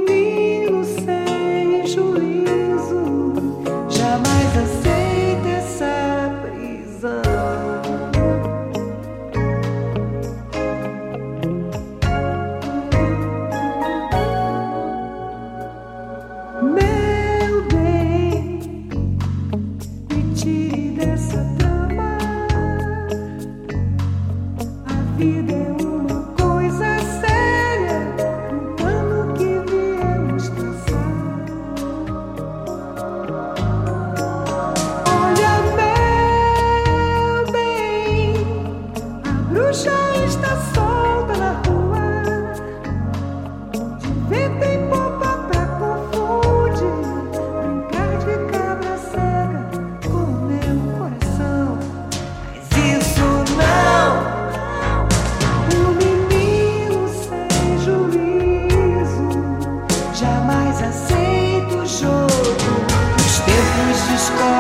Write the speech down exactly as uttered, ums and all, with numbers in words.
menino sem juízo jamais aceita essa prisão. Meu bem, me tire dessa trama. A vida é uma coisa séria, um plano que viemos traçar. Olha, meu bem, a bruxa está solta na rua. De vento em popa pra confundir, brincar de cabra cega com o meu coração. Mas isso não. Um menino sem juízo jamais aceita o jogo. Os tempos de escola